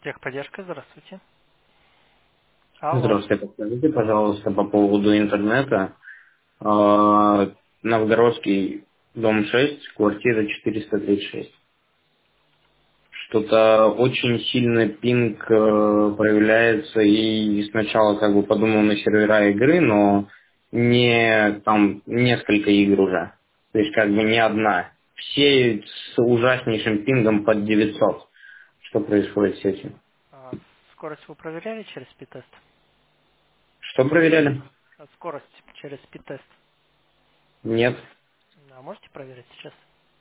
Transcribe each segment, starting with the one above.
Техподдержка, здравствуйте. Алло. Здравствуйте, подскажите, пожалуйста, по поводу интернета. Новгородский, дом 6, квартира 436. Что-то очень сильно пинг проявляется, и сначала как бы подумал на сервера игры, но не там несколько игр уже. То есть как бы не одна. Все с ужаснейшим пингом под 900. Что происходит с этим? Скорость вы проверяли через спид-тест? Что проверяли? Скорость через спид-тест. Нет. А можете проверить сейчас?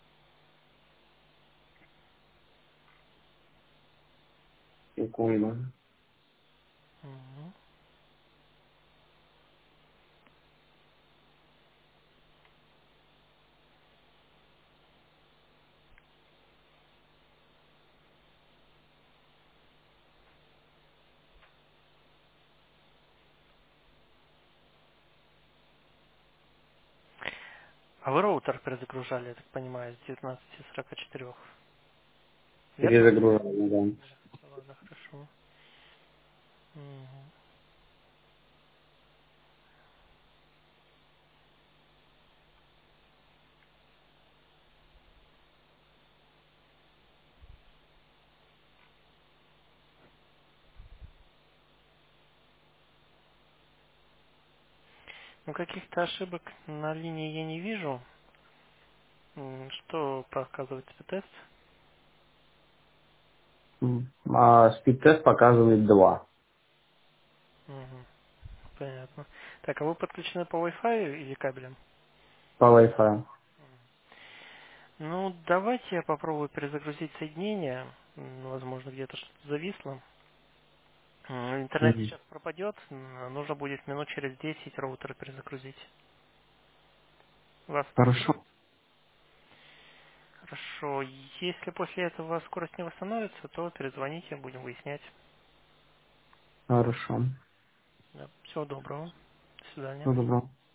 Секунду. Мгм. А вы роутер перезагружали, я так понимаю, с 1944, верно? Перезагружаю, да. Да. Ладно, хорошо. Мгм. Ну, каких-то ошибок на линии я не вижу. Что показывает спид-тест? Спид-тест показывает 2 Мгм. Понятно. Так, а вы подключены по Wi-Fi или кабелем? по Wi-Fi. Ну, давайте я попробую перезагрузить соединение. Возможно, где-то что-то зависло. Интернет Мгм. сейчас пропадет. Нужно будет минут через 10 роутер перезагрузить. Вас это Хорошо. устроит? Хорошо. Если после этого скорость не восстановится, то перезвоните, будем выяснять. Хорошо. Да. Всего доброго. До свидания. Всего доброго.